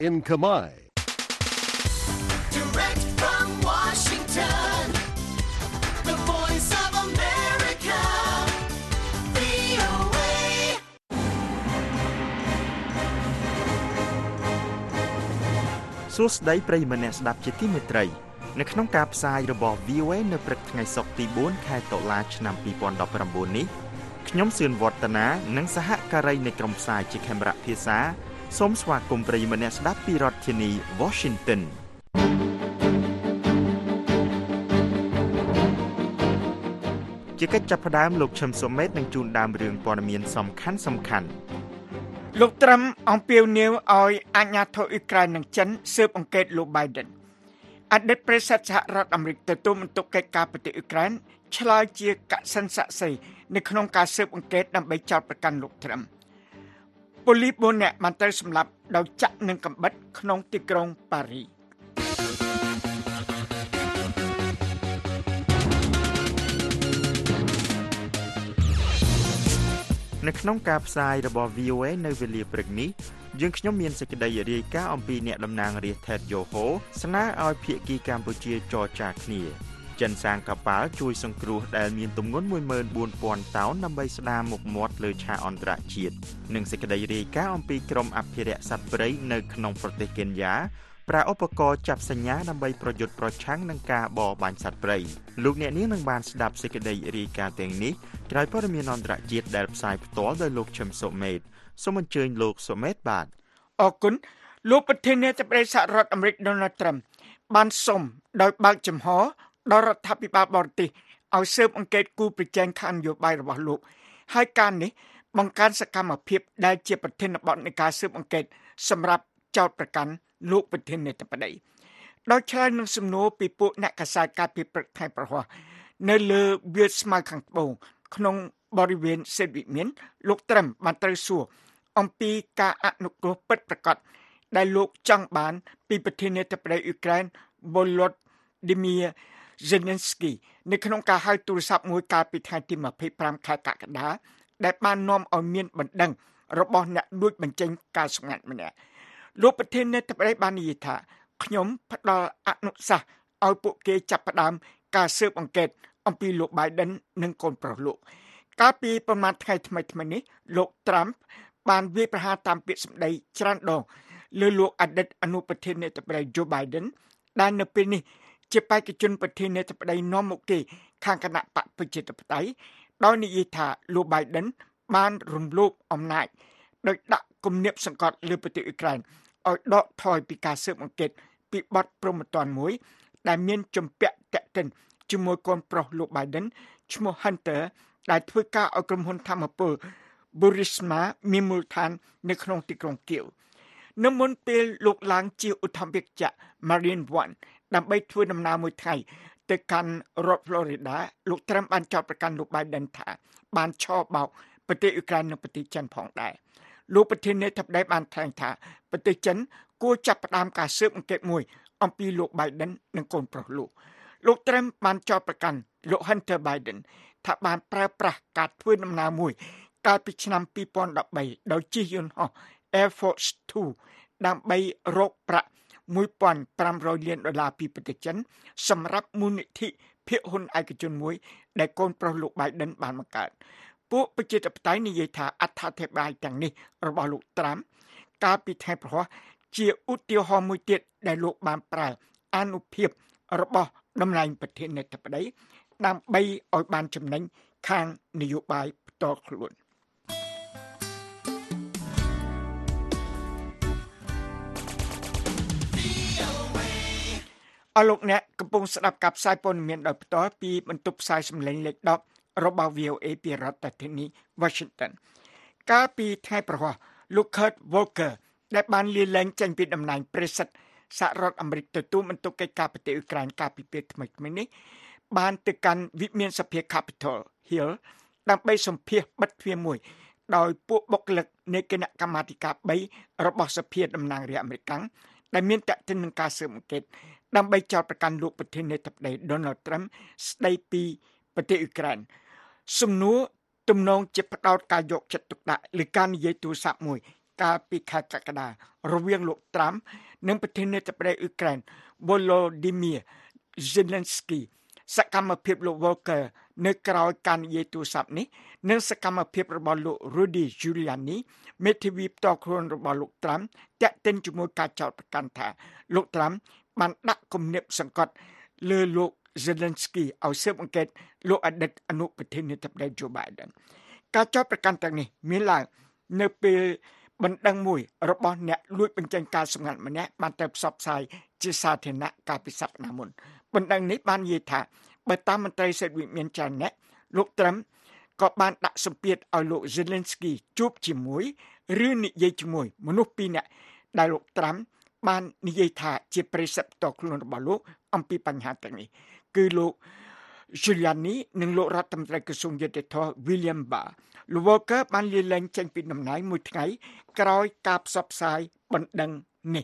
in Khmer. Direct from Washington, the voice of America, VOA. សួស្តីប្រិយមិត្តអ្នកស្ដាប់ជាទីមេត្រីនៅក្នុងការផ្សាយរបស់ VOA នៅព្រឹកថ្ងៃសុក្រទី4ខែតុលាឆ្នាំ2019នេះខ្ញុំសឿនវឌ្ឍនានិងសហការីនៃក្រុមផ្សាយជាខេមរៈភាសាសូមស្វាគមន៍ប្រិយមិត្តអ្នកស្ដាប់ពីរដ្ឋធានី Washington ជាកិច្ចចាប់ផ្ដើមលោកឈឹមសុមេតនឹងជូនដើមរឿងព័ត៌មានសំខាន់លោកត្រាំអំពាវនាវឲ្យអាជ្ញាធរអ៊ុយក្រែននិងចិនស៊ើបអង្កេតលោក Biden អតីតប្រធានាធិបតីសហរដ្ឋអាមេរិកទទួលបន្ទុកកិច្ចការប្រទេសអ៊ុយក្រែនឆ្លើយជាកសិនស័ក្តិសិទ្ធិនៅក្នុងការស៊ើបអង្កេតដើម្បីចោទប្រកាន់លោកត្រាំប៉ូលីស4នាក់បានត្រូវសម្លាប់ដោយចាក់នឹងកាំបិតក្នុងទីក្រុងប៉ារីសនៅក្នុងការផ្សាយរបស់ VOA នៅវេលាព្រឹកនេះយើងខ្ញុំមានសេចក្តីរាយការណ៍អំពីអ្នកតំណាងរាស្ត្រថេតយ៉ូហូស្នើឲ្យភាគីកម្ពុជាចរចាគ្នាចិនសាងកប៉ាល់ជួយសង្គ្រោះដែលមានទម្ងន់ 14,000 តោនដើម្បីស្ដារមុខមាត់លើឆាកអន្តរជាតិនិងសេចក្តីរាយការណ៍អំពីក្រុមអភិរក្សសត្វព្រៃនៅក្នុងប្រទេសកេនយ៉ាប្រើឧបករណ៍ចាប់សញ្ញាដើម្បីប្រយុទ្ធប្រឆាំងនឹងការបរបាញ់សត្វព្រៃលោកអ្នកនាងនឹងបានស្ដាប់សេចក្តីរាយការណ៍ទាំងនេះក្រោយព័ត៌មានអន្តរជាតិដែលផ្សាយផ្ទាល់ដោយលោកឈឹមសុមេតសូមអញ្ជើញលោកសុមេតបាទអរគុណលោកប្រធានាធិបតីសហរដ្ឋអាមេរិក Donald Trump បានសុំដោយបើកចំហដល់រដ្ឋាភិបាលបរទេសឲ្យស៊ើបអង្កេតគូប្រជែងខាងនយោបាយរបស់លោកហើយការនេះបង្កើនសកម្មភាពដែលជាប្រធានបទនៃការស៊ើបអង្កេតសម្រាប់ចោទប្រកាន់លោកប្រធានាធិបតីដោយឆ្លើយនឹងសំណួរពីពួកអ្នកកាសែតកាលពីព្រឹកថ្ងៃប្រហ័សនៅលើវាលស្មៅខាងត្បូងក្នុងបរិវេណសេតវិមានលោកត្រាំបានត្រូវសួរអំពីការអនុគ្រោះពិតប្រាកដដែលលោកចង់បានពីប្រធានាធិបតីអ៊ុយក្រែន Volodymyr Zelensky នៅក្នុងការហៅទូរស័ព្ទមួយកាលពីថ្ងៃទី25ខែកក្កដាដែលបាននាំឲ្យមានបណ្ដឹងរបស់អ្នកលួចបញ្ចេញការសម្ងាត់ម្នាក់លោកប្រធានាធិបតីបាននិយាយថាខ្ញុំផ្ដល់អនុសាសន៍ឲ្យពួកគេចាប់ផ្ដើមការស៊ើបអង្កេតអំពីលោក Biden និងកូនប្រុសលោកកាលពីប្រមាណថ្ងៃថ្មីៗនេះលោក Trump បានវាយប្រហារតាមពាក្យសម្ដីច្រើនដងលើលោកអតីតអនុប្រធានាធិបតី Joe Biden ដែលនៅពេលនេះជាបេក្ខជនប្រធានាធិបតីនាំមុខគេខាងគណៈបកប្រជាធិបតេយ្យដោយនិយាយថាលោក Biden បានរំលោភអំណាចដោយដាក់គំនាបសង្កត់លើប្រទេសអ៊ុយក្រែនឲ្យដកថយពីការស៊ើបអង្កេតពីបទព្រហ្មទណ្ឌមួយដែលមានជំពាក់តាក់ទិនជាមួយកូនប្រុសលោក Biden ឈ្មោះ Hunter ដែលធ្វើការឲ្យក្រុមហ៊ុនថាមពល Burisma មានមូលដ្ឋាននៅក្នុងទីក្រុងគៀវនៅមុនពេលលោកឡើងជាឧត្តមភាគចក្រ Marine One ដើម្បីធ្វើដំណើរមួយថ្ងៃទៅកាន់រដ្ឋ Florida លោកត្រាំបានចោទប្រកាន់លោក Biden ថាបានឆោបោកប្រទេសអ៊ុយក្រែននិងប្រទេសចិនផងដែរលោកប្រធានាធិបតីបានថ្លែងថាប្រទេសចិនគួរចាប់ផ្ដើមការស៊ើបអង្កេតមួយអំពីលោក Biden និងកូនប្រុសលោកត្រាំបានចោទប្រកាន់លោក Hunter Biden ថាបានប្រើប្រាស់ការធ្វើដំណើរមួយកាលពីឆ្នាំ2013ដោយជិះយន្តហោះ Air Force 2ដើម្បីរកប្រាក់ $1,500 លានពីប្រទេសចិនសម្រាប់មូលនិធិភាគហ៊ុនឯកជនមួយដែលកូនប្រុសលោក Biden បានបង្កើតពួកប្រជាធិបតេយ្យនិយាយថាអត្ថាធិប្បាយទាំងនេះរបស់លោកត្រាំកាលពីថ្ងៃប្រហ័សជាឧទាហរណ៍មួយទៀតដែលលោកបានប្រើអានុភាពរបស់តំណែងប្រធានាធិបតីដើម្បីឲ្យបានចំណេញខាងនយោបាយផ្ទាល់ខ្លួនអរលោកអ្នកកំពុងស្ដាប់ការផ្សាយព័ត៌មានដោយផ្ទាល់ពីបន្ទប់ផ្សាយសម្លេងលេខ10របស់ VOA ពីរដ្ឋធានី Washington កាលពីថ្ងៃប្រហ័សលោក Kurt Volker ដែលបានលាលែងចេញពីតំណែងប្រធានាធិបតីសហរដ្ឋអាមេរិកទទួលបន្ទុកកិច្ចការប្រទេសអ៊ុយក្រែនកាលពីពេលថ្មីៗនេះបានទៅកាន់វិមានសភា Capitol Hill ដើម្បីសម្ភាសបិទទ្វារមួយដោយពួកបុគ្គលិកនៃគណៈកម្មាធិការ3របស់សភាតំណាងរាស្ត្រអាមេរិកដែលមានតាក់ទិននឹងការស៊ើបអង្កេតដើម្បីចោទប្រកាន់លោកប្រធានាធិបតី Donald Trump ស្ដីពីប្រទេសអ៊ុយក្រែនសំណួរទំនងជាផ្ដោតការយកចិត្តទុកដាក់លើការនិយាយទូរស័ព្ទមួយកាលពីខែកក្កដារវាងលោកត្រាំនិងប្រធានាធិបតីអ៊ុយក្រែន Volodymyr Zelensky សកម្មភាពលោក Volker នៅក្រៅការនិយាយទូរស័ព្ទនេះនិងសកម្មភាពរបស់លោក Rudy Giuliani មេធាវីផ្ទាល់ខ្លួនរបស់លោកត្រាំតាក់ទិនជាមួយការចោទប្រកាន់ថាលោកត្រាំបានដាក់គំនាបសង្កត់លើលោក Zelensky ឲ្យស៊ើបអង្កេតលោកអតីតអនុប្រធានាធិបតី Joe Biden ការចោទប្រកាន់ទាំងនេះមានឡើងនៅពេលបណ្ដឹងមួយរបស់អ្នកលួចបញ្ចេញការសម្ងាត់ម្នាក់បានទៅផ្សព្វផ្សាយជាសាធារណៈកាលពីសប្តាហ៍មុនបណ្ដឹងនេះបាននិយាយថាបើតាមមន្ត្រីសេដ្ឋវិមានច្រើនអ្នកលោកត្រាំក៏បានដាក់សម្ពាធឲ្យលោក Zelensky ជួបជាមួយឬនិយាយជាមួយមនុស្សពីរនាក់ដែលលោកត្រាំបាននិយាយថាជាប្រិយសិទ្ធិផ្ទាល់ខ្លួនរបស់លោកអំពីបញ្ហាទាំងនេះគឺលោក Giuliani និងលោករដ្ឋមន្ត្រីក្រសួងយុតិធម៌ William Barr លោក Walker បានលាលែងចេញពីតំណែងមួយថ្ងៃក្រោយការផ្សព្វផ្សាយបណ្ដឹងនេះ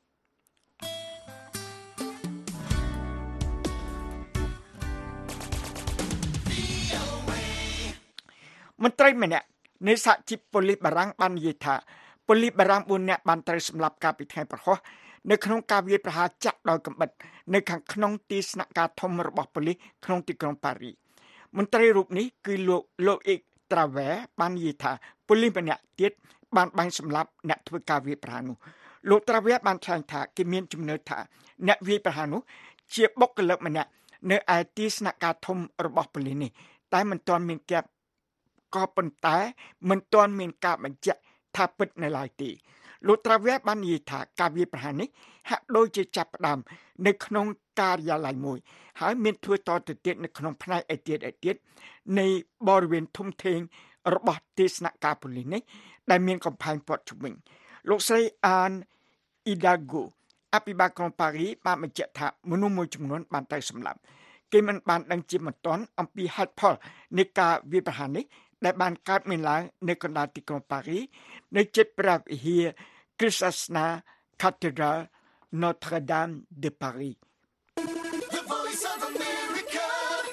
មន្ត្រីម្នាក់នៃសហជីពប៉ូលីសបារាំងបាននិយាយថាប៉ូលីសបារាំង4នាក់បានត្រូវសម្លាប់កាលពីថ្ងៃប្រហោះនៅក្នុងការវាយប្រហារចាក់ដោយកាំបិតនៅខាងក្នុងទីស្នាក់ការធំរបស់ប៉ូលីសក្នុងទីក្រុងប៉ារីសមន្ត្រីរូបនេះគឺលោក Loic Travers បាននិយាយថាប៉ូលីសម្នាក់ទៀតបានបាញ់សម្លាប់អ្នកធ្វើការវាយប្រហារនោះលោក Travers បានថ្លែងថាគេមានជំនឿថាអ្នកវាយប្រហារនោះជាបុគ្គលិកម្នាក់នៅឯទីស្នាក់ការធំរបស់ប៉ូលីសនេះតែមិនទាន់មានការក៏ប៉ុន្តែមិនទាន់មានការបញ្ជាក់ថាពិតនៅឡើយទេលោក Travers បាននិយាយថាការវាយប្រហារនេះហាក់ដូចជាចាប់ផ្ដើមនៅក្នុងការិយាល័យមួយហើយមានធ្វើតទៅទៀតនៅក្នុងផ្នែកឯទៀតនៃបរិវេណធំធេងរបស់ទីស្នាក់ការប៉ូលីសនេះដែលមានកំផែងព័ទ្ធជុំវិញលោកស្រីអានអ៊ីដាហ្គូអភិបាលក្រុងប៉ារីបានបញ្ជាក់ថាមនុស្សមួយចំនួនបានទៅសម្លាប់គេមិនបានដឹងជាមិនទាន់អំពីហេតុផលនៃការវាយប្រហារនេះដែលបានកើតមានឡើងនៅកណ្ដាលទីក្រុងប៉ារីនៅជិតព្រះវិហារគ្រីស្ទសាសនា Cathédrale Notre-Dame de Paris The Voice of America,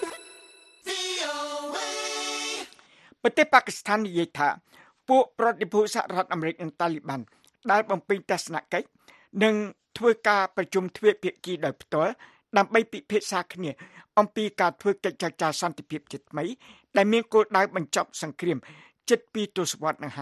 VOA. ប្រទេសប៉ាគស្ថាននិយាយថាពួកប្រតិភូសហរដ្ឋអាមេរិកនិងតាលីបានដែលបំពេញទស្សនកិច្ចនិងធ្វើការប្រជុំទ្វេភាគីដោយផ្ទាល់ដើម្បីពិភាក្សាគ្នាអំពីការធ្វើកិច្ចចរចាសន្តិភាពជាថ្មីដែលមានគោលដៅបញ្ចប់សង្គ្រាមជិត2ទសវត្សរ៍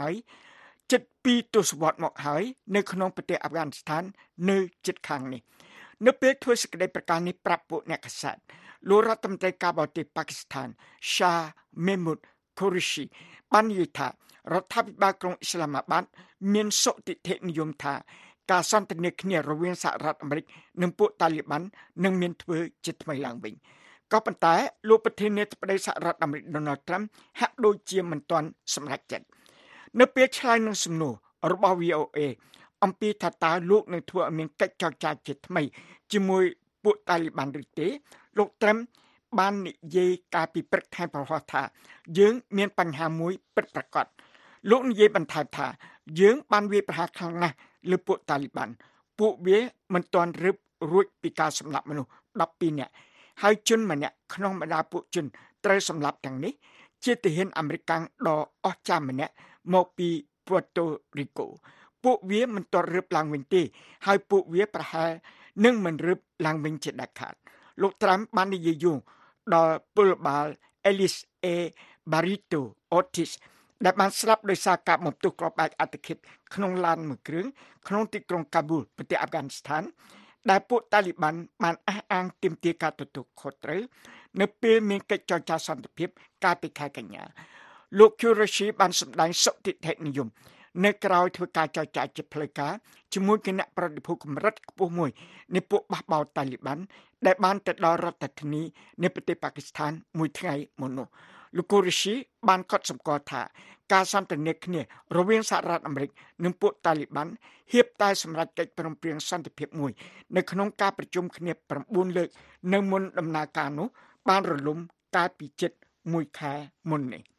មកហើយនៅក្នុងប្រទេសអាហ្វហ្គានីស្ថាននៅជិតខាងនេះនៅពេលធ្វើសេចក្តីប្រកាសនេះប្រាប់ពួកអ្នកកាសែតលោករដ្ឋមន្ត្រីការបរទេសប៉ាគស្ថាន Shah Mehmood Qureshi បាននិយាយថារដ្ឋាភិបាលក្រុងអ៊ីស្លាមាបាតមានសុទិដ្ឋិនិយមថាការសន្ទនាគ្នារវាងសហរដ្ឋអាមេរិកនិងពួកតាលីបាននឹងមានធ្វើជាថ្មីឡើងវិញក៏ប៉ុន្តែលោកប្រធានាធិបតីសហរដ្ឋអាមេរិក Donald Trump ហាក់ដូចជាមិនទាន់សម្រេចចិត្តនៅពេលឆ្លើយនឹងសំណួររបស់ VOA អំពីថាតើលោកនឹងធ្វើឲ្យមានកិច្ចចរចាជាថ្មីជាមួយពួកតាលីបានឬទេលោក Trump បាននិយាយកាលពីព្រឹកថ្ងៃប្រហោះថាយើងមានបញ្ហាមួយពិតប្រាកដលោកនិយាយបន្ថែមថាយើងបានវាយប្រហារខ្លាំងណាស់លើពួកតាលីបានពួកវាមិនទាន់រឹបរួចពីការសម្លាប់មនុស្ស12នាក់ហើយជនម្នាក់ក្នុងបរោពួកជនត្រូវសម្លាប់ទាំងនេះជាទាហានអាមេរិកដ៏អស្ចារ្យម្នាក់មកពី Puerto Rico ពួកវាមិនទាន់រឹបឡើងវិញទេហើយពួកវាប្រហែលនឹងមិនរឹបឡើងវិញជាដាច់ខាតលោក Trump បាននិយាយដល់ពលបាល Ellis A. Barrito Ortiz ដែលបានស្លាប់ដោយសារការបំផ្ទុះគ្រាប់បែកអត្តឃាតក្នុងឡានមួយគ្រឿងក្នុងទីក្រុងកាប៊ូលប្រទេសអាហ្វហ្គានីស្ថានដែលពួកតាលីបានអះអាងទាមទារការទទួលខុសត្រូវនៅពេលមានកិច្ចចរចាសន្តិភាពកាលពីខែកញ្ញាលោក Qureshi បានសម្ដែងសុទិដ្ឋិនិយមនៅក្រៅធ្វើការចរចាជាផ្លូវការជាមួយគណៈប្រតិភូកម្រិតខ្ពស់មួយនៃពួកបះបោរតាលីបានដែលបានទៅដល់រដ្ឋធានីនៃប្រទេសប៉ាគស្ថានមួយថ្ងៃមុននោះលោក Qureshi បានកត់សម្គាល់ថាការសន្ទនាគ្នារវាងសហរដ្ឋអាមេរិកនិងពួកតាលីបានហៀបតែសម្រាប់កិច្ចព្រមព្រៀងសន្តិភាពមួយនៅក្នុងការប្រជុំគ្នា9លើកនៅមុនដំណើរការនោះបានរលំកាលពីជិត1ខែមុននេះ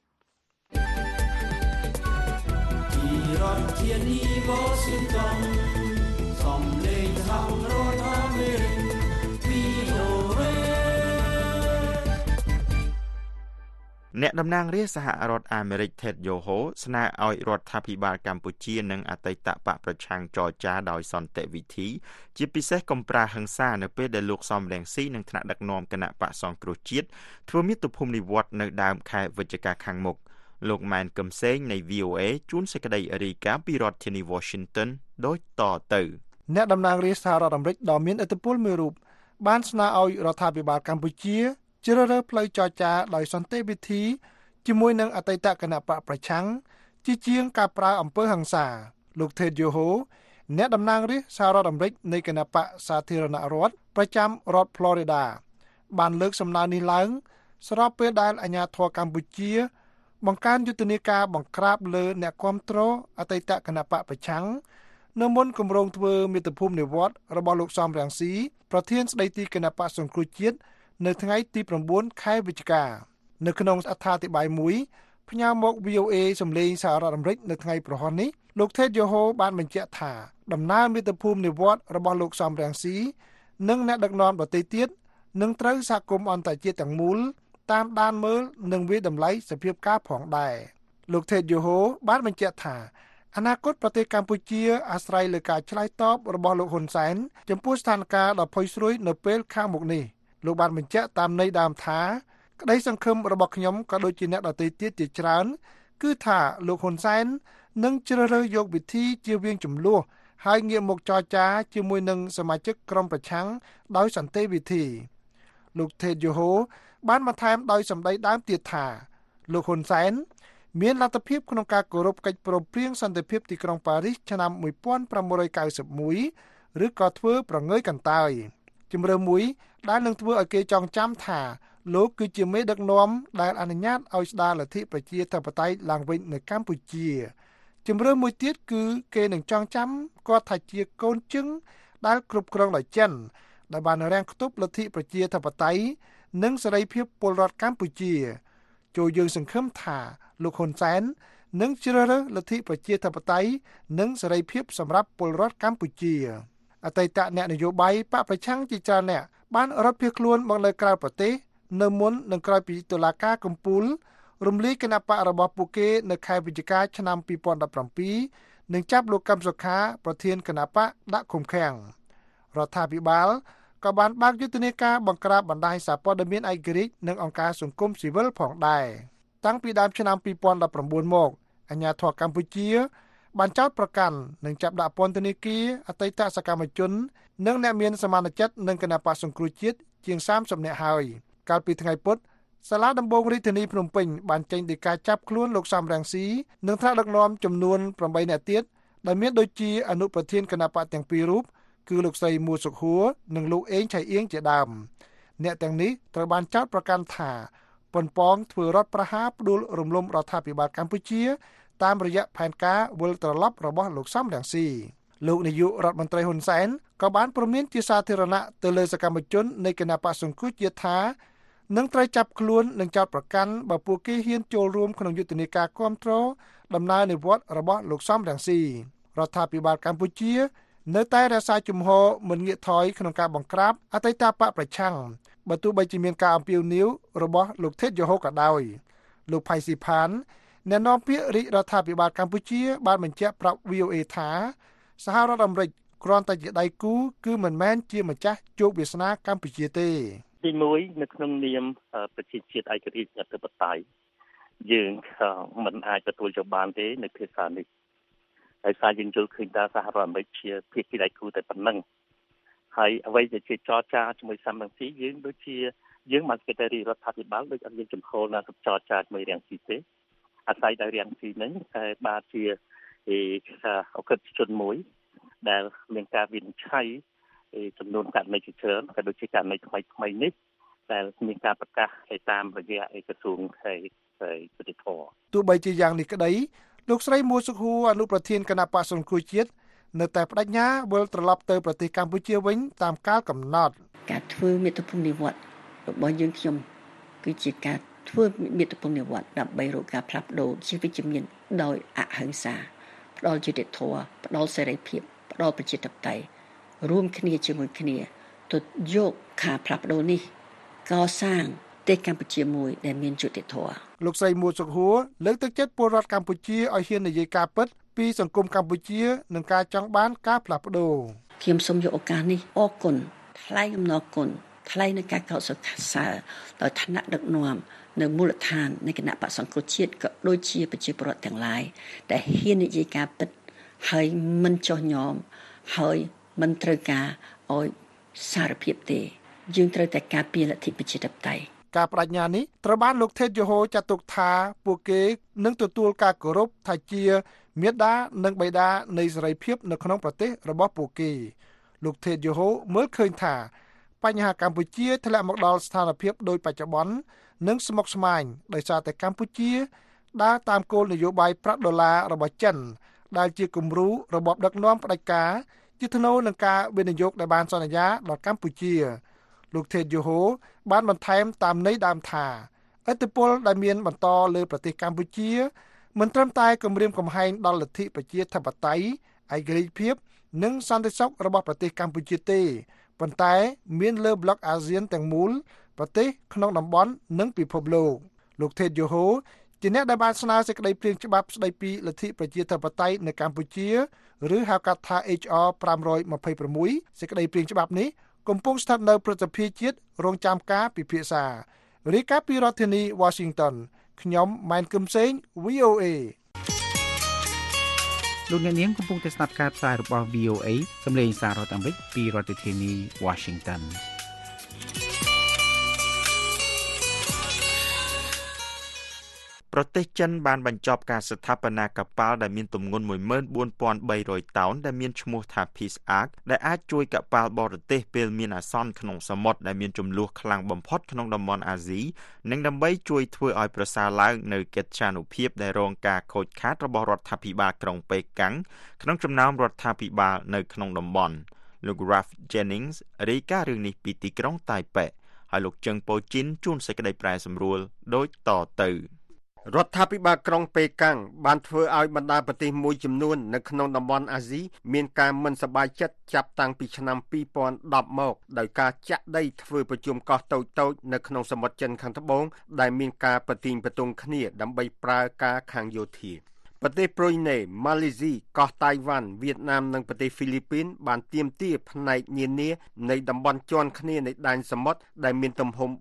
រដ្ឋធានី Washington សំឡេងសហរដ្ឋអាមេរិក VOA អ្នកតំណាងរាស្ត្រសហរដ្ឋអាមេរិក Ted Yoho ស្នើឲ្យរដ្ឋាភិបាលកម្ពុជានិងអតីតបកប្រឆាំងចរចាដោយសន្តិវិធីជាពិសេសកុំប្រើហិង្សានៅពេលដែលលោកសំរងស៊ីនិងថ្នាក់ដឹកនាំគណៈបកសង្គ្រោះជាតិធ្វើមាតុភូមិនិវត្តន៍នៅដើមខែវិច្ឆិកាខាងមុខលោកម៉ែនកឹមសេងនៃ VOA ជួនសេចក្តីរាយការណ៍ពីរដ្ឋធានី Washington ដូចតទៅអ្នកតំណាងរាស្ត្រសហរដ្ឋអាមេរិកដ៏មានឥទ្ធិពលមួយរូបបានស្នើឲ្យរដ្ឋាភិបាលកម្ពុជាជ្រើសរើសផ្លូវចរចាដោយសន្តិវិធីជាមួយនឹងអតីតគណៈបកប្រឆាំងជាងការប្រើអំពើហិង្សាលោក Ted Yoho អ្នកតំណាងរាស្ត្រសហរដ្ឋអាមេរិកនៃគណៈបកសាធារណរដ្ឋប្រចាំរដ្ឋ Florida បានលើកសំណើនេះឡើងស្របពេលដែលអាជ្ញាធរកម្ពុជាបង្កើនយុទ្ធនាការបង្ក្រាបលើអ្នកគាំទ្រអតីតគណៈបកប្រឆាំងនៅមុនគម្រោងធ្វើមាតុភូមិនិវត្តន៍របស់លោកសំរងស៊ីប្រធានស្ដីទីគណៈបកសង្គ្រោះជាតិនៅថ្ងៃទី9ខែវិច្ឆិកានៅក្នុងអត្ថាធិប្បាយមួយផ្ញើមក VOA សម្លេងសហរដ្ឋអាមេរិកនៅថ្ងៃប្រហ័សនេះលោក Ted Yoho បានបញ្ជាក់ថាដំណើរមាតុភូមិនិវត្តន៍របស់លោកសំរងស៊ីនិងអ្នកដឹកនាំដទៃទៀតនឹងត្រូវសហគមន៍អន្តរជាតិទាំងមូលតាមដានមើលនិងវិតម្លៃសភាពការផងដែរលោក Ted Yoho បានបញ្ជាក់ថាអនាគតប្រទេសកម្ពុជាអាស្រ័យលើការឆ្លើយតបរបស់លោកហ៊ុនសែនចំពោះស្ថានភាពដ៏ផុយស្រួយនៅពេលខាងមុខនេះលោកបានបញ្ជាក់តាមន័យដើមថាក្តីសង្ឃឹមរបស់ខ្ញុំក៏ដូចជាអ្នកដទៃទៀតជាច្រើនគឺថាលោកហ៊ុនសែននឹងជ្រើសរើសយកវិធីជៀសវាងជម្លោះហើយងាកមកចរចាជាមួយនឹងសមាជិកក្រុមប្រឆាំងដោយសន្តិវិធីលោក Ted Yoho បានបន្ថែមដោយសម្ដីដើមទៀតថាលោកហ៊ុនសែនមានលទ្ធភាពក្នុងការគោរពកិច្ចព្រមព្រៀងសន្តិភាពទីក្រុងប៉ារីសឆ្នាំ1991ឬក៏ធ្វើប្រងើយកន្តើយជំរឿមួយដែលនឹងធ្វើឲ្យគេចងចាំថាលោកគឺជាមេដឹកនាំដែលអនុញ្ញាតឲ្យស្ដារលទ្ធិប្រជាធិបតេយ្យឡើងវិញនៅកម្ពុជាជំរឿមួយទៀតគឺគេនឹងចងចាំគាត់ថាជាកូនជឹងដែលគ្រប់គ្រងដោយចិនដែលបានរាំងខ្ទប់លទ្ធិប្រជាធិបតេយ្យនិងសេរីភាពពលរដ្ឋកម្ពុជាចូលយើងសង្ឃឹមថាលោកហ៊ុនសែននឹងជ្រើសរើសលទ្ធិប្រជាធិបតេយ្យនិងសេរីភាពសម្រាប់ពលរដ្ឋកម្ពុជាអតីតអ្នកនយោបាយបកប្រឆាំងជាច្រើនអ្នកបានរត់ភៀសខ្លួនមកនៅក្រៅប្រទេសនៅមុននឹងក្រោយពីតុលាការកំពូលរំលាយគណៈបករបស់ពួកគេនៅខែវិច្ឆិកាឆ្នាំ2017និងចាប់លោកកឹមសុខាប្រធានគណៈបកដាក់ឃុំឃាំងរដ្ឋាភិបាលក៏បានបើកយុទ្ធនាការបង្ក្រាបបណ្ដាញសារព័ត៌មានឯករាជ្យនិងអង្គការសង្គមស៊ីវិលផងដែរតាំងពីដើមឆ្នាំ2019មកអាជ្ញាធរកម្ពុជាបានចោទប្រកាន់និងចាប់ដាក់ពន្ធនាគារអតីតសកម្មជននិងអ្នកមានសមានចិត្តនឹងគណៈបកសង្គ្រោះជាតិជាង30នាក់ហើយកាលពីថ្ងៃពុធសាលាដំបងរាជធានីភ្នំពេញបានចេញដីកាចាប់ខ្លួនលោកសំរងស៊ីនិងថ្នាក់ដឹកនាំចំនួន8នាក់ទៀតដែលមានដូចជាអនុប្រធានគណៈបកទាំងពីររូបគឺលោកស្រីមួសុខហួរនិងលោកអេងឆៃអៀងជាដើមអ្នកទាំងនេះត្រូវបានចោទប្រកាន់ថាប៉ុនប៉ងធ្វើរដ្ឋប្រហារផ្ដួលរំលំរដ្ឋាភិបាលកម្ពុជាតាមរយៈផែនការវិលត្រឡប់របស់លោកសំរងស៊ីលោកនាយករដ្ឋមន្ត្រីហ៊ុនសែនក៏បានព្រមានជាសាធារណៈទៅលើសកម្មជននៃគណៈបកសង្គ្រោះជាតិថានឹងត្រូវចាប់ខ្លួននិងចោទប្រកាន់បើពួកគេហ៊ានចូលរួមក្នុងយុទ្ធនាការគាំទ្រដំណើរនិវត្តន៍របស់លោកសំរងស៊ីរដ្ឋាភិបាលកម្ពុជានៅតែរក្សាជំហរមិនងាកថយក្នុងការបង្ក្រាបអតីតបកប្រឆាំងបើទោះបីជាមានការអំពាវនាវរបស់លោក Ted Yoho ក៏ដោយលោកផៃស៊ីផានអ្នកនាំពាក្យរាជរដ្ឋាភិបាលកម្ពុជាបានបញ្ជាក់ប្រាប់ VOA ថាសហរដ្ឋអាមេរិកគ្រាន់តែជាដៃគូគឺមិនមែនជាម្ចាស់ជោគវាសនាកម្ពុជាទេទីមួយនៅក្នុងនាមប្រជាជាតិឯករាជ្យអធិបតេយ្យយើងមិនអាចទទួលយកបានទេនៅភាសានេះហើយសារយើងយល់ឃើញថាសហរដ្ឋអាមេរិកជាភាគីដៃគូតែប៉ុណ្ណឹងហើយអ្វីដែលជាចរចាជាមួយសំរងស៊ីយើងដូចជាយើងមកសេដ្ឋីរដ្ឋាភិបាលដូចអត់មានចំហណាចរចាជាមួយរាំងស៊ីទេអាស្រ័យដោយរាំងស៊ីហ្នឹងបាទជាអក្រិតជនមួយដែលមានការវិនិច្ឆ័យចំនួនករណីជាច្រើនក៏ដូចជាករណីថ្មីនេះដែលមានការប្រកាសតាមរយៈក្រសួងយុតិធធម៌ទោះបីជាយ៉ាងនេះក្តីលោកស្រីមួសុខួរអនុប្រធានគណៈបកសង្គ្រោះជាតិនៅតែបដិញ្ញាវិលត្រឡប់ទៅប្រទេសកម្ពុជាវិញតាមកាលកំណត់ការធ្វើមាតុភូមិនិវត្តន៍របស់យើងខ្ញុំគឺជាការធ្វើមាតុភូមិនិវត្តន៍ដើម្បីរកការផ្លាស់ប្ដូរជីវវិជ្ជមានដោយអហិង្សាផ្ដល់យុត្តិធម៌ផ្ដល់សេរីភាពផ្ដល់ប្រជាធិបតេយ្យរួមគ្នាជាមួយគ្នាទៅយកការផ្លាស់ប្ដូរនេះកសាងទទេសកម្ពុជាមួយដែលមានយុត្តិធម៌លោកស្រីមួសុខហួរលើកទឹកចិត្តពលរដ្ឋកម្ពុជាឲ្យហ៊ាននិយាយការពិតពីសង្គមកម្ពុជានិងការចង់បានការផ្លាស់ប្ដូរខ្ញុំសូមយកឱកាសនេះអរគុណថ្លែងអំណរគុណថ្លែងនឹងការកោតសរសើរដល់ឋានៈដឹកនាំនៅមូលដ្ឋាននៃគណៈបក្សសង្គ្រោះជាតិក៏ដូចជាប្រជាពលរដ្ឋទាំងឡាយដែលហ៊ាននិយាយការពិតហើយមិនចោះញោមហើយមិនត្រូវការឲ្យសារភាពទេយើងត្រូវតែការពារលទ្ធិប្រជាធិបតេយ្យការបដិញ្ញានេះត្រូវបានលោកថេតយូហូចាត់ទុកថាពួកគេនឹងទទួលការគោរពថាជាមាតានិងបិតានៃសេរីភាពនៅក្នុងប្រទេសរបស់ពួកគេលោកថេតយូហូមើលឃើញថាបញ្ហាកម្ពុជាធ្លាក់មកដល់ស្ថានភាពដូចបច្ចុប្បន្ននិងស្មុគស្មាញដោយសារតែកម្ពុជាដើរតាមគោលនយោបាយប្រាក់ដុល្លាររបស់ចិនដែលជាគំរូរបបដឹកនាំផ្ដាច់ការជាថ្នូរនឹងការវិនិយោគដែលបានសន្យាដល់កម្ពុជាលោកថេតយូហូបានបន្ថែមតាមន័យដើមថាឥទ្ធិពលដែលមានបន្តលើប្រទេសកម្ពុជាមិនត្រឹមតែគំរាមកំហែងដល់លទ្ធិប្រជាធិបតេយ្យឯករាជ្យភាពនិងសន្តិសុខរបស់ប្រទេសកម្ពុជាទេប៉ុន្តែមានលើប្លុកអាស៊ានទាំងមូលប្រទេសក្នុងតំបន់និងពិភពលោកថេតយូហូជាអ្នកដែលបានស្នើសេចក្តីព្រាងច្បាប់ស្តីពីលទ្ធិប្រជាធិបតេយ្យនៅកម្ពុជាឬហៅកាត់ថា HR 526សេចក្តីព្រាងច្បាប់នេះកំពុងស្ថិតនៅព្រឹទ្ធសភាជាតិរងចាំការពិភាក្សារាយការណ៍ពីរដ្ឋធានី Washington ខ្ញុំម៉ែនគឹមសេង VOA លោកអ្នកនាងកំពុងតែស្ដាប់ការផ្សាយរបស់ VOA សម្លេងសាររដ្ឋអាមេរិកពីរដ្ឋធានី Washington ប្រទេសចិនបានបញ្ចប់ការស្ថាបនាកប៉ាល់ដែលមានទម្ងន់ 14,300 តោនដែលមានឈ្មោះថា Peace Ark ដែលអាចជួយកប៉ាល់បរទេសពេលមានអាសន្នក្នុងសមុទ្រដែលមានជម្លោះខ្លាំងបំផុតក្នុងតំបន់អាស៊ីនិងដើម្បីជួយធ្វើឲ្យប្រសើរឡើងនៅកិត្យានុភាពដែលរងការខូចខាតរបស់រដ្ឋាភិបាលក្រុងប៉េកាំងក្នុងចំណោមរដ្ឋាភិបាលនៅក្នុងតំបន់លោក Ralph Jennings រាយការណ៍រឿងនេះពីទីក្រុងតៃប៉េហើយលោកជឹងប៉ូជីនជួនសេចក្តីប្រែសម្រួលដូចតទៅរដ្ឋាភិបាលក្រុងប៉េកាំងបានធ្វើឲ្យបណ្ដាប្រទេសមួយចំនួននៅក្នុងតំបន់អាស៊ីមានការមិនសប្បាយចិត្តចាប់តាំងពីឆ្នាំ2010មកដោយការចាក់ដីធ្វើប្រជុំកោះតូចៗនៅក្នុងសមុទ្រចិនខាងត្បូងដែលមានការប្រទីងប្រទង់គ្នាដើម្បីប្រើការខាងយោធាប្រទេសប្រូយណេម៉ាឡេស៊ីកោះតៃវ៉ាន់វៀតណាមនិងប្រទេសហ្វីលីពីនបានទាមទារផ្នែកនានានៃតំបន់ជាន់គ្នានៃដែនសមុទ្រដែលមានទំហំ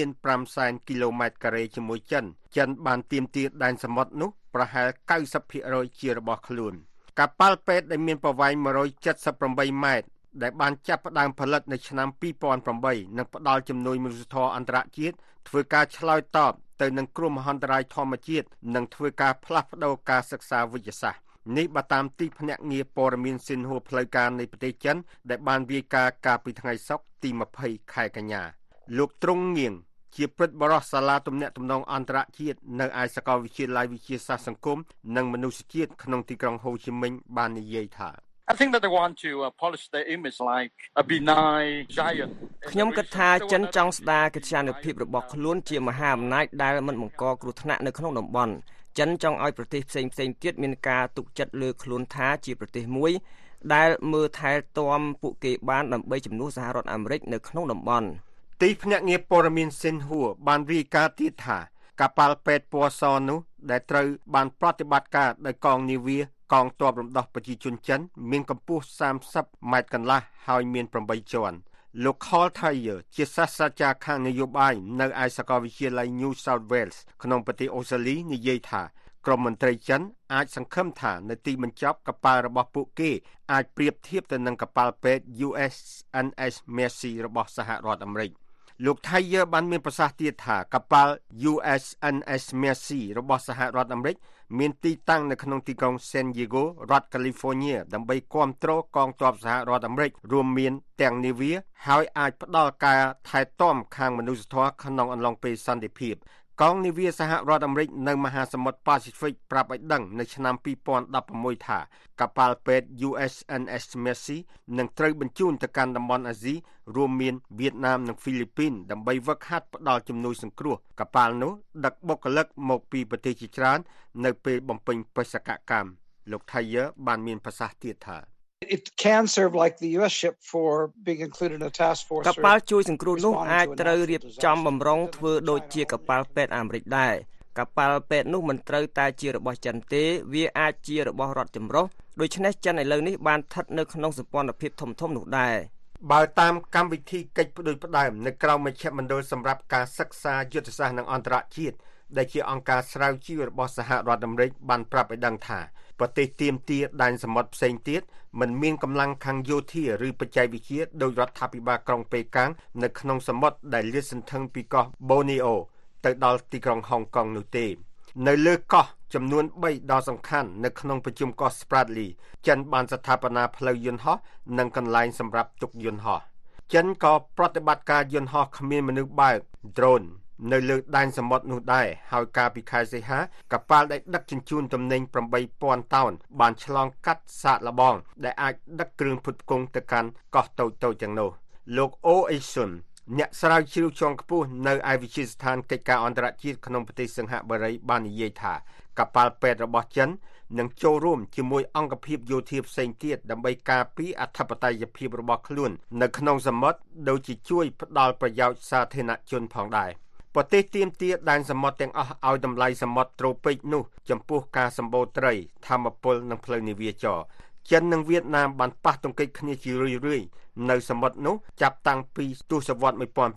3.5 គីឡូម៉ែត្រការ៉េជាមួយចិនបានទាមទារដែនសមុទ្រនោះប្រហែល 90% ជារបស់ខ្លួនកប៉ាល់ពេទ្យដែលមានប្រវែង 178 ម៉ែត្រដែលបានចាប់ផ្ដើមផលិតនៅឆ្នាំ2008និងផ្ដល់ជំនួយមនុស្សធម៌អន្តរជាតិធ្វើការឆ្លើយតបទៅនឹងគ្រោះមហន្តរាយធម្មជាតិនិងធ្វើការផ្លាស់ប្ដូរការសិក្សាវិទ្យាសាស្ត្រនេះបើតាមទីភ្នាក់ងារព័ត៌មានស៊ីនហួរផ្លូវការនៃប្រទេសចិនដែលបានរាយការណ៍កាលពីថ្ងៃសុក្រទី20ខែកញ្ញាលោកទ្រង់ងៀងជាព្រឹទ្ធបរិះសាលាទំនាក់ទំនងអន្តរជាតិនៅឯសាកលវិទ្យាល័យវិទ្យាសាស្ត្រសង្គមនិងមនុស្សជាតិក្នុងទីក្រុងហូជីមិញបាននិយាយថា I think that they want to polish their image like a benign giant ខ្ញុំគិតថាចិនចង់ស្ដារកិត្យានុភាពរបស់ខ្លួនជាមហាអំណាចដែលមិនបង្កគ្រោះថ្នាក់នៅក្នុងតំបន់ចិនចង់ឲ្យប្រទេសផ្សេងៗទៀតមានការទុកចិត្តលើខ្លួនថាជាប្រទេសមួយដែលមើលថែទាំពួកគេបានដើម្បីជំនួសសហរដ្ឋអាមេរិកនៅក្នុងតំបន់ទីភ្នាក់ងារព័ត៌មានស៊ីនហួរបានរាយការណ៍ទៀតថាកប៉ាល់ពេទ្យពណ៌សនោះដែលត្រូវបានប្រតិបត្តិការដោយកងនាវាកងទ័ពរំដោះប្រជាជនចិនមានកម្ពស់30ម៉ែត្រកន្លះហើយមាន8ជាន់លោក Carl Thayer ជាសាស្ត្រាចារ្យខាងនយោបាយនៅឯសាកលវិទ្យាល័យ New South Wales ក្នុងប្រទេសអូស្ត្រាលីនិយាយថាក្រុមមន្ត្រីចិនអាចសង្ឃឹមថានៅទីបញ្ចប់កប៉ាល់របស់ពួកគេអាចប្រៀបធៀបទៅនឹងកប៉ាល់ពេទ្យ USNS Mercy របស់សហរដ្ឋអាមេរិកលោក Thayer បានមានប្រសាសន៍ទៀតថាកប៉ាល់ USNS Mercy របស់សហរដ្ឋអាមេរិកមានទីតាំងនៅក្នុងទីក្រុង San Diego រដ្ឋ California ដើម្បីគាំទ្រកងទ័ពសហរដ្ឋអាមេរិករួមមានទាំងនាវាហើយអាចផ្ដល់ការថែទាំខាងមនុស្សធម៌ក្នុងអំឡុងពេលសន្តិភាពកងនាវាសហរដ្ឋអាមេរិកនៅមហាសមុទ្រប៉ាស៊ីហ្វិកប្រាប់ឲ្យដឹងនៅឆ្នាំ2016ថាកប៉ាល់ពេទ្យ USNS Mercy នឹងត្រូវបញ្ជូនទៅកាន់តំបន់អាស៊ីរួមមានវៀតណាមនិងហ្វីលីពីនដើម្បីវឹកហាត់ផ្ដល់ជំនួយសង្គ្រោះកប៉ាល់នោះដឹកបុគ្គលិកមកពីប្រទេសជាច្រើននៅពេលបំពេញបេសកកម្មលោក Thayer បានមានប្រសាសន៍ទៀតថា It can serve like the US ship for being included in a task force. កប៉ាល់ជួយសង្គ្រោះនោះអាចត្រូវរៀបចំបម្រុងធ្វើដូចជាកប៉ាល់ពេទ្យអាមេរិកដែរកប៉ាល់ពេទ្យនោះមិនត្រូវតែជារបស់ចិនទេវាអាចជារបស់រដ្ឋចម្រុះដូច្នេះចិនឥឡូវនេះបានស្ថិតនៅក្នុងសម្ព័ន្ធភាពធំៗនោះដែរបើតាមកម្មវិធីកិច្ចផ្ដួចផ្ដើមនៅក្រៅមជ្ឈមណ្ឌលសម្រាប់ការសិក្សាយុទ្ធសាស្ត្រនិងអន្តរជាតិដែលជាអង្គការស្រាវជ្រាវរបស់សហរដ្ឋអាមេរិកបានប្រាប់ឲ្យដឹងថាប្រទេសទាមទារដែនសមុទ្រផ្សេងទៀតមិនមានកម្លាំងខាងយោធាឬបច្ចេកវិទ្យាដោយរដ្ឋាភិបាលក្រុងប៉េកាំងនៅក្នុងសមុទ្រដែលលាតសន្ធឹងពីកោះ Borneo ទៅដល់ទីក្រុងហុងកុងនោះទេនៅលើកោះចំនួន3ដ៏សំខាន់នៅក្នុងប្រជុំកោះ Spratly ចិនបានស្ថាបនាផ្លូវយន្តហោះនិងកន្លែងសម្រាប់ទុកយន្តហោះចិនក៏ប្រតិបត្តិការយន្តហោះគ្មានមនុស្សបើក drone នៅលើដែនសមុទ្រនោះដែរហើយកាលពីខែសីហាកប៉ាល់ដែលដឹកជញ្ជូនទំនិញ 8,000 តោនបានឆ្លងកាត់សាកល្បងដែលអាចដឹកគ្រឿងផ្គត់ផ្គង់ទៅកាន់កោះតូចៗទាំងនោះលោក អូអេស៊ុនអ្នកស្រាវជ្រាវជាន់ខ្ពស់នៅឯវិទ្យាស្ថានកិច្ចការអន្តរជាតិក្នុងប្រទេសសិង្ហបុរីបាននិយាយថាកប៉ាល់ពេទ្យរបស់ចិននឹងចូលរួមជាមួយអង្គភាពយោធាផ្សេងទៀតដើម្បីការពារអធិបតេយ្យភាពរបស់ខ្លួននៅក្នុងសមុទ្រដូចជាជួយផ្ដល់ប្រយោជន៍សាធារណជនផងដែរប្រទេសទាមទារដែនសមុទ្រទាំងអស់ឲ្យតម្លៃសមុទ្រត្រូពិកនោះចំពោះការសម្បូរត្រីធម្មពលនិងផ្លូវនាវាចរចិននិងវៀតណាមបានប៉ះទង្គិចគ្នាជារឿយៗនៅសមុទ្រនោះចាប់តាំងពីទសវត្សរ៍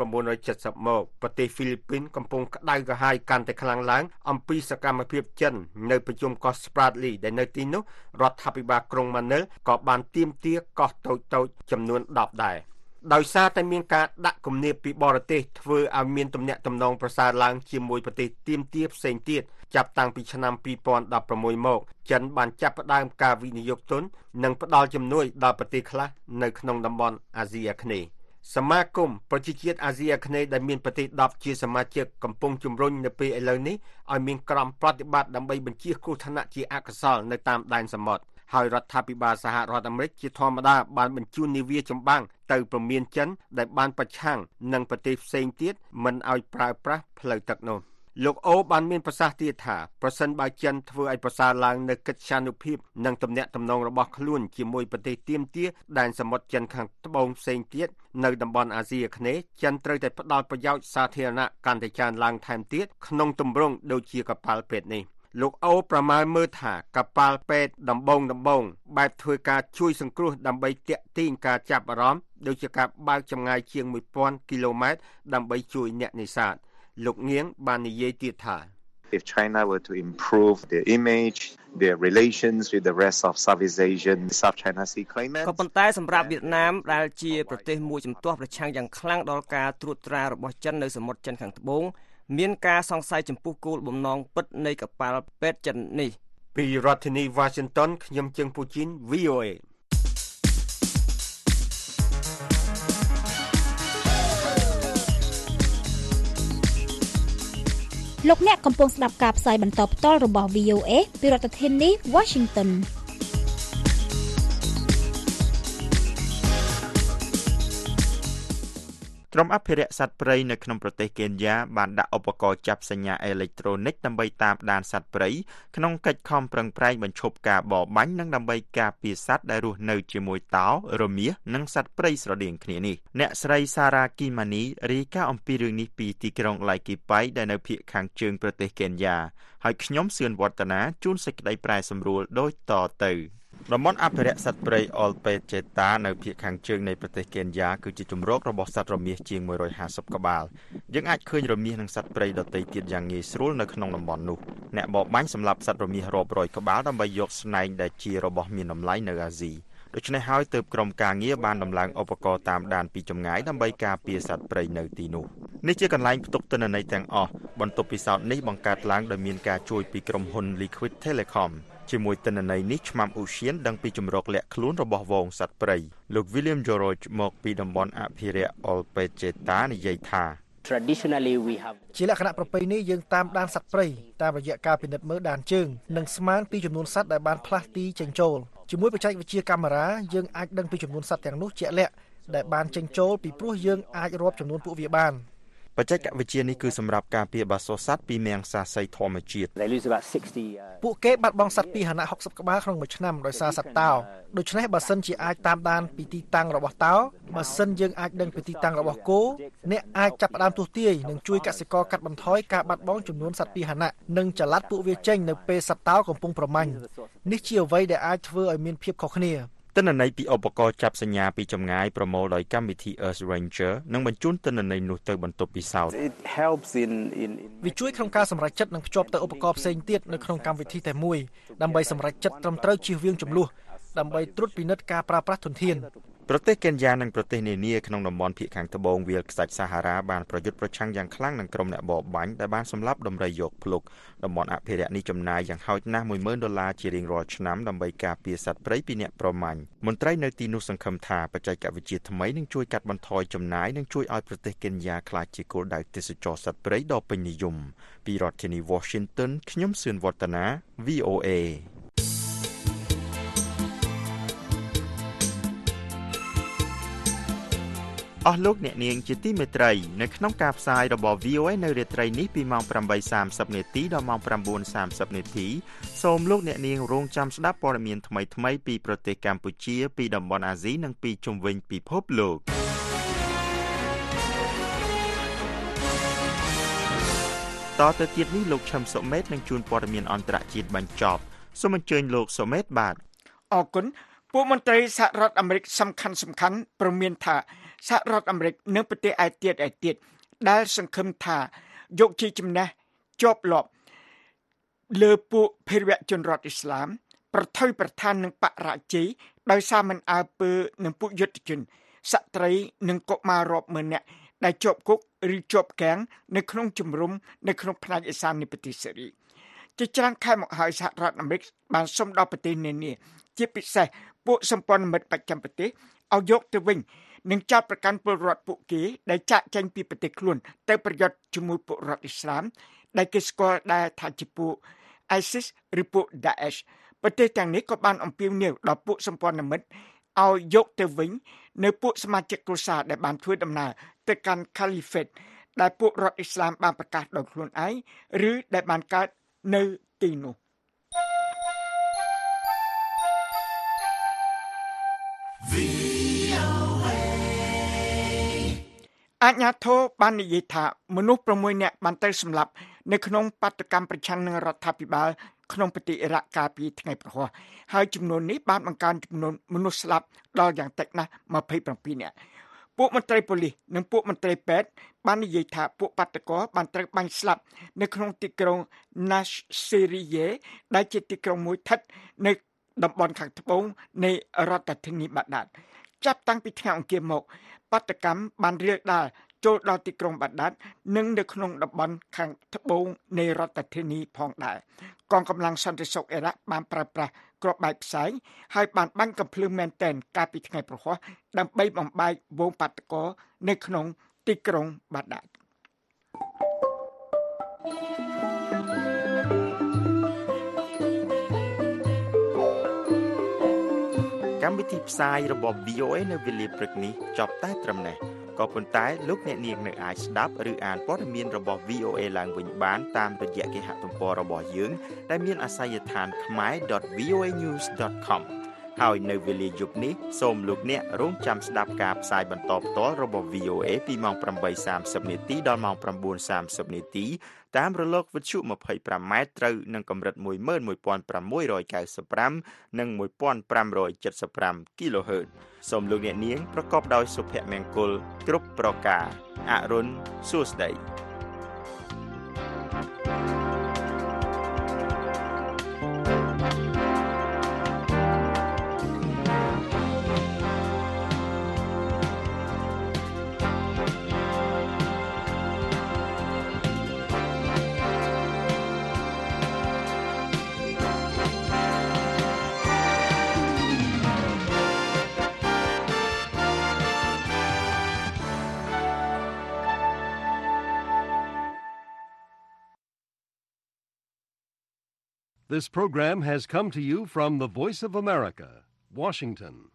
1970 មកប្រទេសហ្វីលីពីនកំពុងក្តៅក្រហាយកាន់តែខ្លាំងឡើងអំពីសកម្មភាពចិននៅប្រជុំកោះ Spratly ដែលនៅទីនោះរដ្ឋាភិបាលក្រុងម៉ានីលក៏បានទាមទារកោះតូចៗចំនួន10ដែរដោយសារតែមានការដាក់គំនាបពីបរទេសធ្វើឲ្យមានទំនាក់ទំនងប្រសើរឡើងជាមួយប្រទេសទាមទារផ្សេងទៀតចាប់តាំងពីឆ្នាំ 2016 មកចិនបានចាប់ផ្ដើមការវិនិយោគទុននិងផ្ដល់ជំនួយដល់ប្រទេសខ្លះនៅក្នុងតំបន់អាស៊ីអាគ្នេយ៍សមាគមប្រជាជាតិអាស៊ីអាគ្នេយ៍ដែលមានប្រទេស10ជាសមាជិកកំពុងជំរុញនៅពេលឥឡូវនេះឲ្យមានក្រមប្រតិបត្តិដើម្បីបញ្ជៀសគ្រោះថ្នាក់ជាអកុសលនៅតាមដែនសមុទ្រហើយរដ្ឋាភិបាលសហរដ្ឋអាមេរិកជាធម្មតាបានបញ្ជូននាវាចម្បាំងទៅព្រមានចិនដែលបានប្រឆាំងនឹងប្រទេសផ្សេងទៀតមិនឲ្យប្រើប្រាស់ផ្លូវទឹកនោះលោកអូបានមានប្រសាសន៍ទៀតថាប្រសិនបើចិនធ្វើឲ្យប្រសើរឡើងនៅកិច្ចសានុភាពនិងទំនាក់ទំនងរបស់ខ្លួនជាមួយប្រទេសទាមទារដែនសមុទ្រចិនខាងត្បូងផ្សេងទៀតនៅតំបន់អាស៊ីអាគ្នេយ៍ចិនត្រូវតែផ្ដល់ប្រយោជន៍សាធារណៈកាន់តែច្រើនឡើងថែមទៀតក្នុងទម្រង់ដូចជាកប៉ាល់ពេទ្យនេះលោកអូប្រមាណមើលថាកប៉ាល់ពេទ្យដំបងបែបធ្វើការជួយសង្គ្រោះដើម្បីទាក់ទាញការចាប់អារម្មណ៍ដូចជាការបើកចម្ងាយជាង 1000 គីឡូម៉ែត្រដើម្បីជួយអ្នកនេសាទលោកងៀងបាននិយាយទៀតថា If China were to improve their image, their relations with the rest of Southeast Asian, South China Sea claimants ក៏ប៉ុន្តែសម្រាប់វៀតណាមដែលជាប្រទេសមួយជំទាស់ប្រឆាំងយ៉ាងខ្លាំងដល់ការត្រួតត្រារបស់ចិននៅសមុទ្រចិនខាងត្បូងមានការសង្ស័យចំពោះគោលបំណងពិតនៃកប៉ាល់ពេទ្យចិននេះពីរដ្ឋធានី Washington ខ្ញុំជើងពូជីន VOA លោកអ្នកកំពុងស្ដាប់ការផ្សាយបន្តផ្ទាល់របស់ VOA ពីរដ្ឋធានី Washington ក្រុមអភិរក្សសត្វព្រៃនៅក្នុងប្រទេសកេនយ៉ាបានដាក់ឧបករណ៍ចាប់សញ្ញាអេឡិចត្រូនិកដើម្បីតាមដានសត្វព្រៃក្នុងកិច្ចខំប្រឹងប្រែងបញ្ឈប់ការបរបាញ់និងដើម្បីការពារសត្វដែលរស់នៅជាមួយតោរមាសនិងសត្វព្រៃស្រដៀងគ្នានេះអ្នកស្រីសារ៉ាគីម៉ានីរាយការណ៍អំពីរឿងនេះពីទីក្រុងឡៃគីប៉ៃដែលនៅភាគខាងជើងប្រទេសកេនយ៉ាហើយខ្ញុំសឿនវឌ្ឍនាជូនសេចក្តីប្រែសម្រួលដូចតទៅតំបន់អភិរក្សសត្វព្រៃអលពេជេតានៅភាគខាងជើងនៃប្រទេសកេនយ៉ាគឺជាជម្រករបស់សត្វរមាសជាង150ក្បាលយើងអាចឃើញរមាសនិងសត្វព្រៃដទៃទៀតយ៉ាងងាយស្រួលនៅក្នុងតំបន់នោះអ្នកបរបាញ់សម្លាប់សត្វរមាសរាប់រយក្បាលដើម្បីយកស្នែងដែលជារបស់មានតម្លៃនៅអាស៊ីដូច្នេះហើយទើបក្រុមការងារបានដំឡើងឧបករណ៍តាមដានពីចម្ងាយដើម្បីការពារសត្វព្រៃនៅទីនោះនេះជាកន្លែងផ្ទុកទិន្នន័យទាំងអស់បន្ទប់ពិសោធន៍នេះបង្កើតឡើងដោយមានការជួយពីក្រុមហ៊ុន Liquid Telecomជាមួយទិន្នន័យនេះឆ្មាំអ៊ូសៀនដឹងពីជំរកលាក់ខ្លួនរបស់ហ្វូងសត្វព្រៃលោក William George មកពីតំបន់អភិរក្ស Olpecheta និយាយថា Traditionally we have ជាលក្ខណៈប្រពៃណីយើងតាមដានសត្វព្រៃតាមរយៈការពិនិត្យមើលដានជើងនិងស្មានពីចំនួនសត្វដែលបានផ្លាស់ទីចេញចូលជាមួយបច្ចេកវិទ្យាកាមេរ៉ាយើងអាចដឹងពីចំនួនសត្វទាំងនោះជាក់លាក់ដែលបានចេញចូលពីព្រោះយើងអាចរាប់ចំនួនពួកវាបានបច្ចេកវិទ្យានេះគឺសម្រាប់ការពារបាសសត្វពីមាំងសាសីធម្មជាតិពួកគេបាត់បង់សត្វពាហនៈ60ក្បាលក្នុងមួយឆ្នាំដោយសារសត្វតោដូច្នេះបើសិនជាអាចតាមដានពីទីតាំងរបស់តោបើសិនយើងអាចដឹងពីទីតាំងរបស់គោអ្នកអាចចាប់ផ្ដើមទស្សន៍ទាយនិងជួយកសិករកាត់បន្ថយការបាត់បង់ចំនួនសត្វពាហនៈនិងចល័តពួកវាចេញនៅពេលសត្វតោកំពុងប្រមាញ់នេះជាអ្វីដែលអាចធ្វើឲ្យមានភាពខុសគ្នាទិន្នន័យពីឧបករណ៍ចាប់សញ្ញាពីចម្ងាយប្រមូលដោយកម្មវិធី Earth Ranger នឹងបញ្ជូនទិន្នន័យនោះទៅបន្ទប់ពិសោធន៍វាជួយក្នុងការសម្រេចចិត្តនិងភ្ជាប់ទៅឧបករណ៍ផ្សេងទៀតនៅក្នុងកម្មវិធីតែមួយដើម្បីសម្រេចចិត្តត្រឹមត្រូវជៀសវាងជម្លោះដើម្បីត្រួតពិនិត្យការប្រើប្រាស់ធនធានប្រទេសកេនយ៉ានិងប្រទេសនានាក្នុងតំបន់ភាគខាងត្បូងវាលខ្សាច់សាហារ៉ាបានប្រយុទ្ធប្រឆាំងយ៉ាងខ្លាំងនឹងក្រុមអ្នកបរបាញ់ដែលបានសម្លាប់ដំរីយកភ្លុកតំបន់អភិរក្សនេះចំណាយយ៉ាងហោចណាស់$10,000ជារៀងរាល់ឆ្នាំដើម្បីការពារសត្វព្រៃពីអ្នកប្រមាញ់មន្ត្រីនៅទីនោះសង្ឃឹមថាបច្ចេកវិទ្យាថ្មីនឹងជួយកាត់បន្ថយចំណាយនិងជួយឲ្យប្រទេសកេនយ៉ាក្លាយជាគោលដៅទេសចរសត្វព្រៃដ៏ពេញនិយមពីរដ្ឋធានី Washington ខ្ញុំសឿនវឌ្ឍនា VOAអស់លោកអ្នកនាងជាទីមេត្រីនៅក្នុងការផ្សាយរបស់ VOA នៅរាត្រីនេះពីម៉ោង 8:30 នាទីដល់ម៉ោង 9:30 នាទីសូមលោកអ្នកនាងរងចាំស្ដាប់ព័ត៌មានថ្មីៗពីប្រទេសកម្ពុជាពីតំបន់អាស៊ីនិងពីជុំវិញពិភពលោកតទៅទៀតនេះលោកឈឹមសុមេតនឹងជួនព័ត៌មានអន្តរជាតិបញ្ចប់សូមអញ្ជើញលោកសុមេតបាទអរគុណពួកមន្ត្រីសហរដ្ឋអាមេរិកសំខាន់ព្រមមានថាសហរដ្ឋអាមេរិកនិងប្រទេសឯទៀតដែលសង្ឃឹមថាយកជាចំណេះជាប់លាប់លើពួកភេរវជនរដ្ឋអ៊ីស្លាមប្រថុយប្រឋាននឹងបរាជ័យដោយសារមិនអើពើនឹងពួកយុទ្ធជនស្ត្រីនិងកុមាររាប់ម៉ឺននាក់ដែលជាប់គុកឬជាប់គាំងនៅក្នុងជំរំនៅក្នុងផ្នែកឥសាននៃប្រទេសសេរីជាច្រើនខែមកហើយសហរដ្ឋអាមេរិកបានសុំដល់ប្រទេសនានាជាពិសេសពួកសម្ព័ន្ធមិត្តបច្ចាំប្រទេសឲ្យយកទៅវិញនឹងចាត់ប្រកាន់ពលរដ្ឋពួកគេដែលចាក់ចេញពីប្រទេសខ្លួនទៅប្រយុទ្ធជាមួយពួករដ្ឋអ៊ីស្លាមដែលគេស្គាល់ដែលថាជាពួក ISIS ឬពួក Daesh ប្រទេសទាំងនេះក៏បានអំពាវនាវដល់ពួកសម្ព័ន្ធមិត្តឲ្យយកទៅវិញនៅពួកសមាជិកគ្រួសារដែលបានធ្វើដំណើរទៅកាន់ Caliphate ដែលពួករដ្ឋអ៊ីស្លាមបានប្រកាសដោយខ្លួនឯងឬដែលបានកើតនៅទីនោះអាជ្ញាធរបាននិយាយថាមនុស្ស6នាក់បានទៅសម្លាប់នៅក្នុងបាតុកម្មប្រឆាំងនឹងរដ្ឋាភិបាលក្នុងប្រទេសអ៊ីរ៉ាក់កាលពីថ្ងៃព្រហស្បតិ៍ហើយចំនួននេះបានបង្កើនចំនួនមនុស្សស្លាប់ដល់យ៉ាងតិចណាស់27នាក់ពួកមន្ត្រីប៉ូលីសនិងពួកមន្ត្រីពេទ្យបាននិយាយថាពួកបាតុករបានត្រូវបាញ់ស្លាប់នៅក្នុងទីក្រុង Nasiriyah ដែលជាទីក្រុងមួយស្ថិតនៅតំបន់ខាងត្បូងនៃរដ្ឋធានីបាដាតចាប់តាំងពីថ្ងៃអង្គារមកបាតុកម្មបានរាលដាលចូលដល់ទីក្រុងបាដាតនិងនៅក្នុងតំបន់ខាងត្បូងនៃរដ្ឋធានីផងដែរកងកម្លាំងសន្តិសុខអ៊ីរ៉ាក់បានប្រើប្រាស់គ្រាប់បែកផ្សែងហើយបានបាញ់កាំភ្លើងមែនទែនកាលពីថ្ងៃព្រហស្បតិ៍ដើម្បីបំបែកវងបាតុករនៅក្នុងទីក្រុងបាដាតកម្មវិធីផ្សាយរបស់ VOA នៅវេលាព្រឹកនេះចប់តែត្រឹមនេះក៏ប៉ុន្តែលោកអ្នកនាងនៅអាចស្ដាប់ឬអានព័ត៌មានរបស់ VOA ឡើងវិញបានតាមរយៈគេហទំព័ររបស់យើងដែលមានអាសយដ្ឋាន khmer.voanews.com ហើយនៅវេលាយប់នេះសូមលោកអ្នករងចាំស្ដាប់ការផ្សាយបន្តផ្ទាល់របស់ VOA ពីម៉ោង 8:30 នាទីដល់ម៉ោង 9:30 នាទីតាមរលកវិទ្យុ 25 ម៉ែត្រត្រូវនឹងកម្រិត 11695 និង 1575 kHz សូមលោកអ្នកនាងប្រកបដោយសុភមង្គលគ្រប់ប្រការអរុនសួស្តី This program has come to you from the Voice of America, Washington.